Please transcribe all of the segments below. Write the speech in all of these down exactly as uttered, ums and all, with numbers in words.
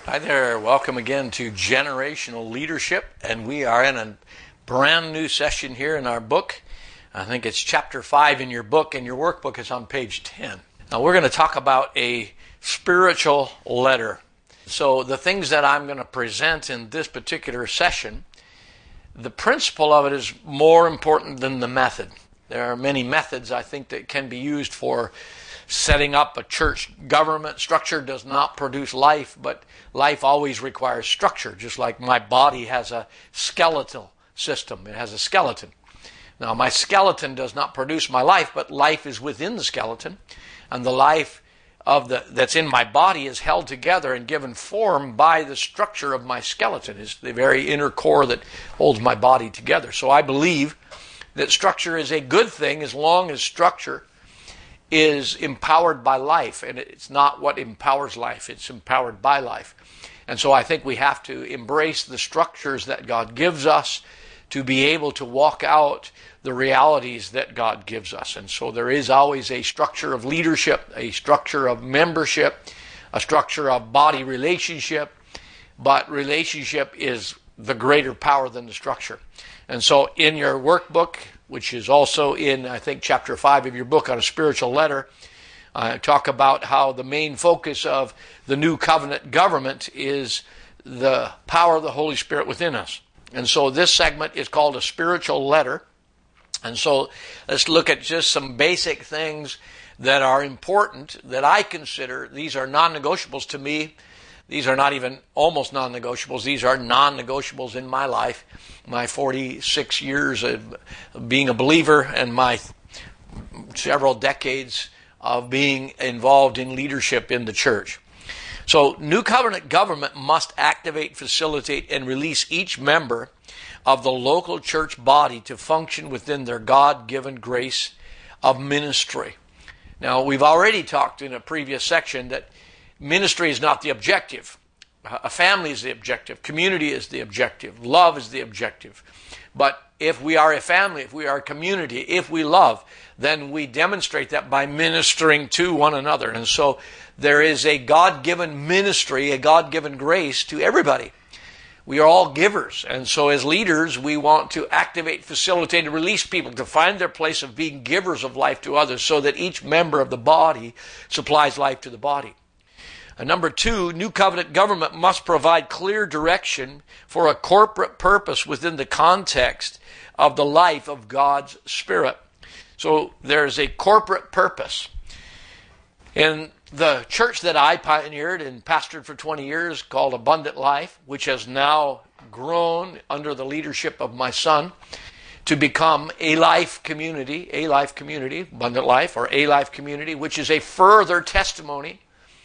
Hi there, welcome again to Generational Leadership, and we are in a brand new session here in our book. I think it's chapter five in your book, and your workbook is on page ten. Now we're going to talk about a spiritual letter. So the things that I'm going to present in this particular session, the principle of it is more important than the method. There are many methods, I think, that can be used for setting up a church government. Structure does not produce life, but life always requires structure, just like my body has a skeletal system. It has a skeleton. Now, my skeleton does not produce my life, but life is within the skeleton, and the life of the that's in my body is held together and given form by the structure of my skeleton. It's the very inner core that holds my body together. So I believe that structure is a good thing as long as structure is empowered by life, and it's not what empowers life, it's empowered by life. And so I think we have to embrace the structures that God gives us to be able to walk out the realities that God gives us. And so there is always a structure of leadership, a structure of membership, a structure of body relationship, but relationship is the greater power than the structure. And so in your workbook, which is also in, I think, chapter five of your book on a spiritual letter, I talk about how the main focus of the new covenant government is the power of the Holy Spirit within us. And so this segment is called a spiritual letter. And so let's look at just some basic things that are important that I consider. These are non-negotiables to me. These are not even almost non-negotiables. These are non-negotiables in my life, my forty-six years of being a believer and my several decades of being involved in leadership in the church. So, New Covenant government must activate, facilitate, and release each member of the local church body to function within their God-given grace of ministry. Now, we've already talked in a previous section that ministry is not the objective. A family is the objective. Community is the objective. Love is the objective. But if we are a family, if we are a community, if we love, then we demonstrate that by ministering to one another. And so there is a God-given ministry, a God-given grace to everybody. We are all givers. And so as leaders, we want to activate, facilitate, and release people to find their place of being givers of life to others so that each member of the body supplies life to the body. And number two, New Covenant government must provide clear direction for a corporate purpose within the context of the life of God's Spirit. So there's a corporate purpose. In the church that I pioneered and pastored for twenty years called Abundant Life, which has now grown under the leadership of my son to become a life community, a life community, Abundant Life, or a life community, which is a further testimony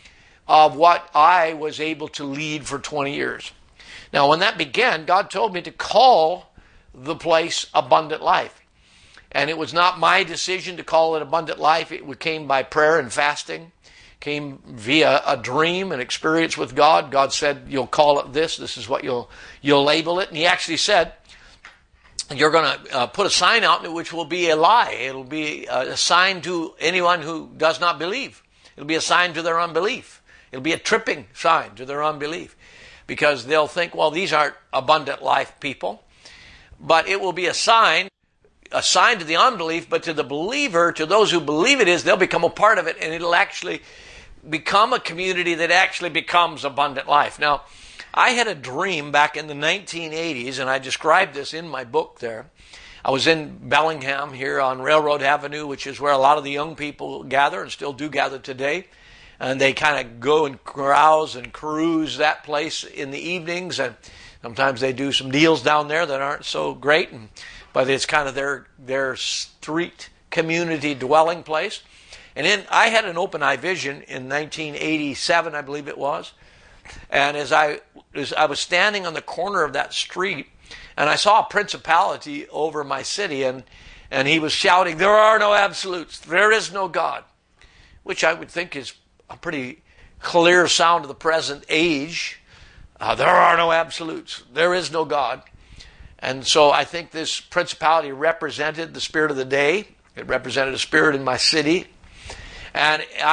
of what I was able to lead for twenty years. Now, when that began, God told me to call the place Abundant Life. And it was not my decision to call it Abundant Life. It came by prayer and fasting, came via a dream, an experience with God. God said, you'll call it this. This is what you'll you'll label it. And he actually said, you're going to uh, put a sign out which will be a lie. It'll be a sign to anyone who does not believe. It'll be a sign to their unbelief. It'll be a tripping sign to their unbelief because they'll think, well, these aren't abundant life people. But it will be a sign, a sign to the unbelief, but to the believer, to those who believe it is, they'll become a part of it, and it'll actually become a community that actually becomes abundant life. Now, I had a dream back in the nineteen eighties, and I described this in my book there. I was in Bellingham here on Railroad Avenue, which is where a lot of the young people gather and still do gather today. And they kind of go and carouse and cruise that place in the evenings. And sometimes they do some deals down there that aren't so great. And, but it's kind of their their street community dwelling place. And then I had an open eye vision in nineteen eighty-seven, I believe it was. And as I, as I was standing on the corner of that street, and I saw a principality over my city, and, and he was shouting, "There are no absolutes. There is no God," which I would think is a pretty clear sound of the present age. Uh, there are no absolutes. There is no God. And so I think this principality represented the spirit of the day. It represented a spirit in my city. And I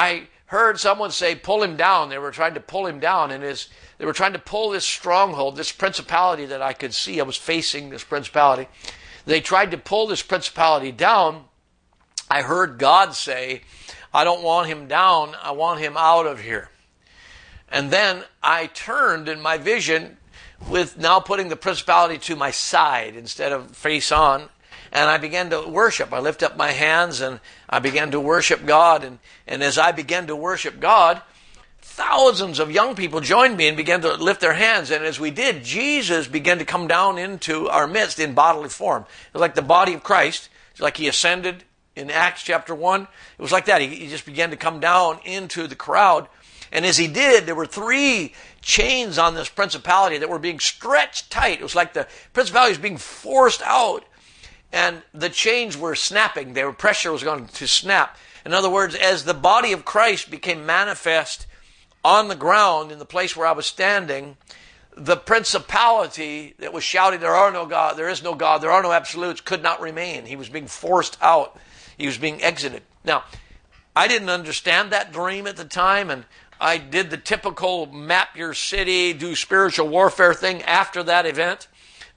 heard someone say, pull him down. They were trying to pull him down, and his, they were trying to pull this stronghold, this principality that I could see. I was facing this principality. They tried to pull this principality down. I heard God say, I don't want him down. I want him out of here. And then I turned in my vision with now putting the principality to my side instead of face on. And I began to worship. I lifted up my hands and I began to worship God. And, and as I began to worship God, thousands of young people joined me and began to lift their hands. And as we did, Jesus began to come down into our midst in bodily form. It was like the body of Christ. It's like he ascended in Acts chapter one. It was like that. He, he just began to come down into the crowd. And as he did, there were three chains on this principality that were being stretched tight. It was like the principality was being forced out. And the chains were snapping. Their pressure was going to snap. In other words, as the body of Christ became manifest on the ground in the place where I was standing, the principality that was shouting, there are no God, there is no God, there are no absolutes, could not remain. He was being forced out. He was being exited. Now, I didn't understand that dream at the time, and I did the typical map your city, do spiritual warfare thing after that event.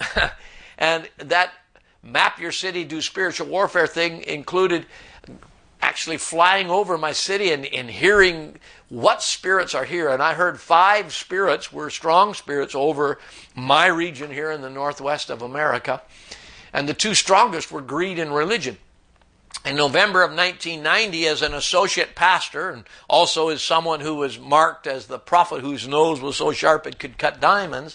And that map your city, do spiritual warfare thing included actually flying over my city and, and hearing what spirits are here. And I heard five spirits were strong spirits over my region here in the northwest of America. And the two strongest were greed and religion. In November of nineteen ninety, as an associate pastor, and also as someone who was marked as the prophet whose nose was so sharp it could cut diamonds,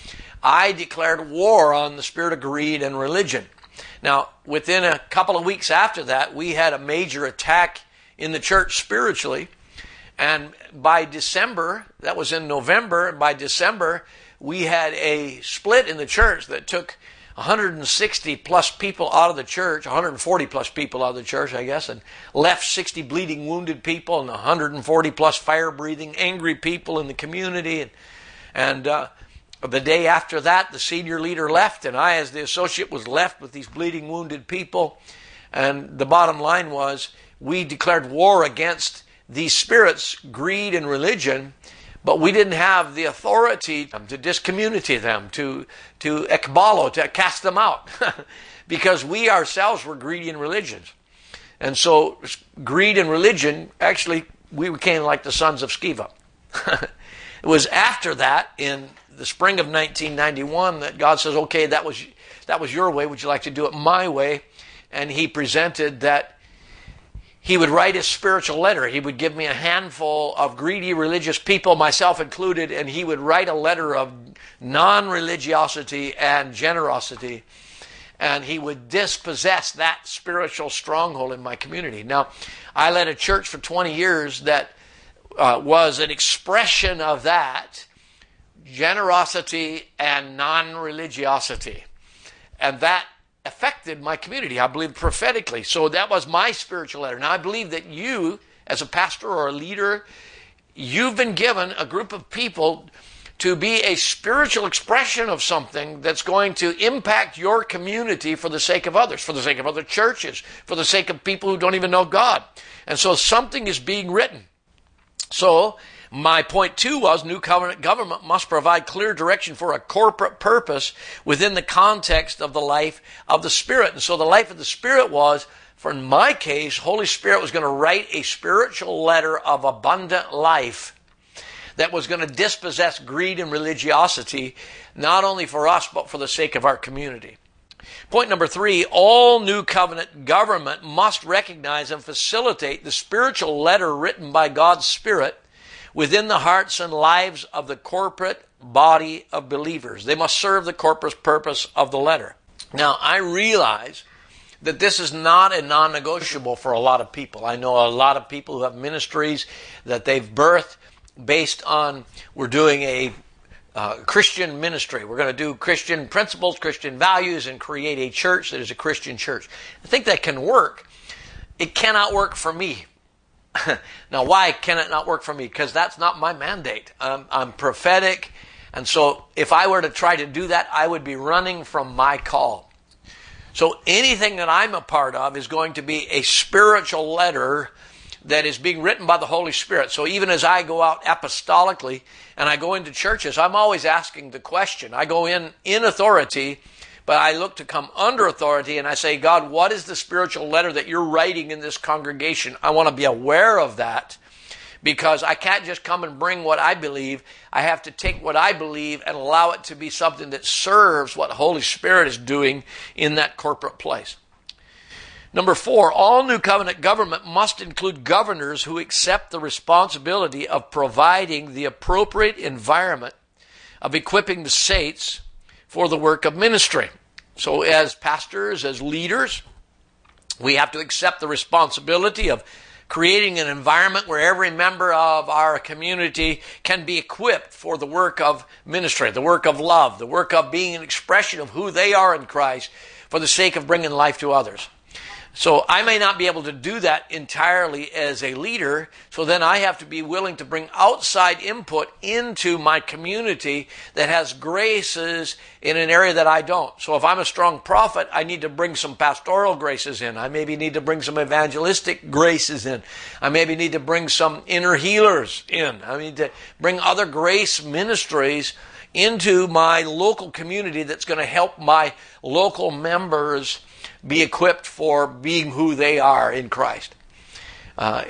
I declared war on the spirit of greed and religion. Now, within a couple of weeks after that, we had a major attack in the church spiritually. And by December, that was in November, and by December, we had a split in the church that took one hundred sixty plus people out of the church, one hundred forty plus people out of the church, I guess, and left sixty bleeding wounded people and one hundred forty plus fire-breathing angry people in the community. And, and uh, the day after that, the senior leader left, and I, as the associate, was left with these bleeding wounded people. And the bottom line was, we declared war against these spirits, greed and religion, but we didn't have the authority to discommunity them, to, to ekbalo, to cast them out, because we ourselves were greedy in religions. And so greed and religion, actually, we became like the sons of Sceva. It was after that, in the spring of nineteen ninety-one, that God says, okay, that was, that was your way. Would you like to do it my way? And he presented that he would write a spiritual letter. He would give me a handful of greedy religious people, myself included, and he would write a letter of non-religiosity and generosity. And he would dispossess that spiritual stronghold in my community. Now, I led a church for twenty years that uh, was an expression of that, generosity and non-religiosity. And that affected my community, I believe, prophetically. So that was my spiritual letter. Now, I believe that you, as a pastor or a leader, you've been given a group of people to be a spiritual expression of something that's going to impact your community for the sake of others, for the sake of other churches, for the sake of people who don't even know God. And so something is being written. So my point two was, New Covenant government must provide clear direction for a corporate purpose within the context of the life of the Spirit. And so the life of the Spirit was, for in my case, Holy Spirit was going to write a spiritual letter of abundant life that was going to dispossess greed and religiosity, not only for us, but for the sake of our community. Point number three, all New Covenant government must recognize and facilitate the spiritual letter written by God's Spirit within the hearts and lives of the corporate body of believers. They must serve the corporate purpose of the letter. Now, I realize that this is not a non-negotiable for a lot of people. I know a lot of people who have ministries that they've birthed based on, we're doing a uh, Christian ministry. We're going to do Christian principles, Christian values, and create a church that is a Christian church. I think that can work. It cannot work for me. Now, why can it not work for me? Because that's not my mandate. I'm, I'm prophetic. And so if I were to try to do that, I would be running from my call. So anything that I'm a part of is going to be a spiritual letter that is being written by the Holy Spirit. So even as I go out apostolically and I go into churches, I'm always asking the question. I go in in authority, but I look to come under authority, and I say, God, what is the spiritual letter that you're writing in this congregation? I want to be aware of that, because I can't just come and bring what I believe. I have to take what I believe and allow it to be something that serves what the Holy Spirit is doing in that corporate place. Number four, all New Covenant government must include governors who accept the responsibility of providing the appropriate environment of equipping the saints for the work of ministry. So as pastors, as leaders, we have to accept the responsibility of creating an environment where every member of our community can be equipped for the work of ministry, the work of love, the work of being an expression of who they are in Christ for the sake of bringing life to others. So I may not be able to do that entirely as a leader, so then I have to be willing to bring outside input into my community that has graces in an area that I don't. So if I'm a strong prophet, I need to bring some pastoral graces in. I maybe need to bring some evangelistic graces in. I maybe need to bring some inner healers in. I need to bring other grace ministries into my local community that's going to help my local members be equipped for being who they are in Christ. Uh,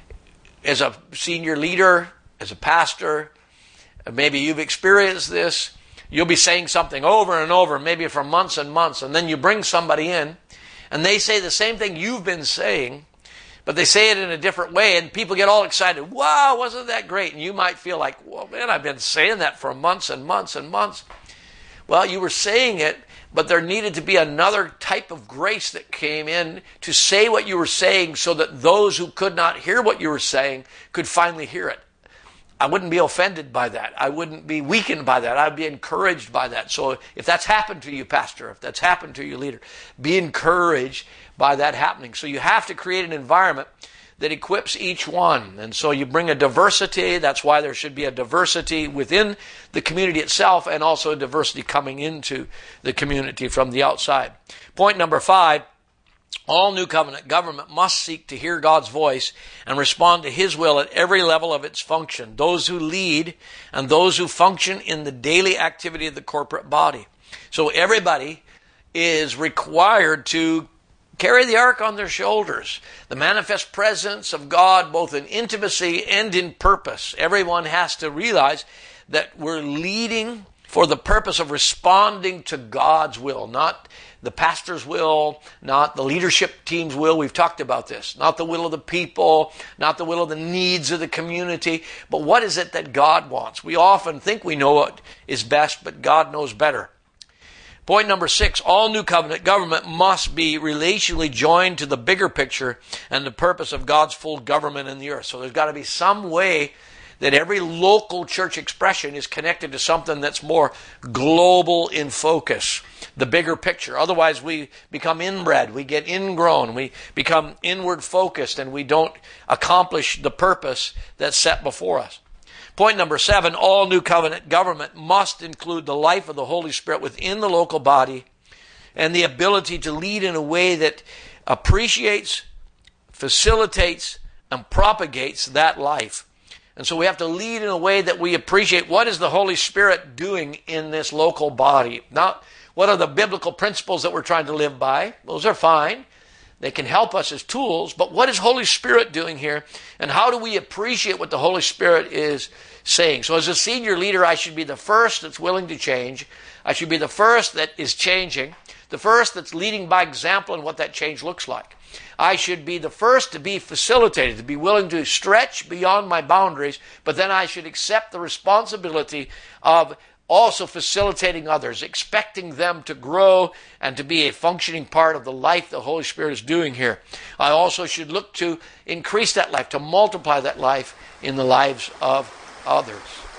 as a senior leader, as a pastor, maybe you've experienced this. You'll be saying something over and over, maybe for months and months, and then you bring somebody in, and they say the same thing you've been saying, but they say it in a different way, and people get all excited. Wow, wasn't that great? And you might feel like, well, man, I've been saying that for months and months and months. Well, you were saying it, but there needed to be another type of grace that came in to say what you were saying so that those who could not hear what you were saying could finally hear it. I wouldn't be offended by that. I wouldn't be weakened by that. I'd be encouraged by that. So if that's happened to you, pastor, if that's happened to you, leader, be encouraged by that happening. So you have to create an environment that equips each one. And so you bring a diversity. That's why there should be a diversity within the community itself, and also a diversity coming into the community from the outside. Point number five, all New Covenant government must seek to hear God's voice and respond to His will at every level of its function. Those who lead and those who function in the daily activity of the corporate body. So everybody is required to carry the ark on their shoulders. The manifest presence of God, both in intimacy and in purpose. Everyone has to realize that we're leading for the purpose of responding to God's will, not the pastor's will, not the leadership team's will. We've talked about this. Not the will of the people, not the will of the needs of the community, but what is it that God wants? We often think we know what is best, but God knows better. Point number six, all New Covenant government must be relationally joined to the bigger picture and the purpose of God's full government in the earth. So there's got to be some way that every local church expression is connected to something that's more global in focus, the bigger picture. Otherwise, we become inbred, we get ingrown, we become inward focused, and we don't accomplish the purpose that's set before us. Point number seven, all New Covenant government must include the life of the Holy Spirit within the local body and the ability to lead in a way that appreciates, facilitates, and propagates that life. And so we have to lead in a way that we appreciate what is the Holy Spirit doing in this local body. Not what are the biblical principles that we're trying to live by. Those are fine. They can help us as tools, but what is Holy Spirit doing here? And how do we appreciate what the Holy Spirit is saying? So as a senior leader, I should be the first that's willing to change. I should be the first that is changing. The first that's leading by example in what that change looks like. I should be the first to be facilitated, to be willing to stretch beyond my boundaries, but then I should accept the responsibility of also facilitating others, expecting them to grow and to be a functioning part of the life the Holy Spirit is doing here. I also should look to increase that life, to multiply that life in the lives of others.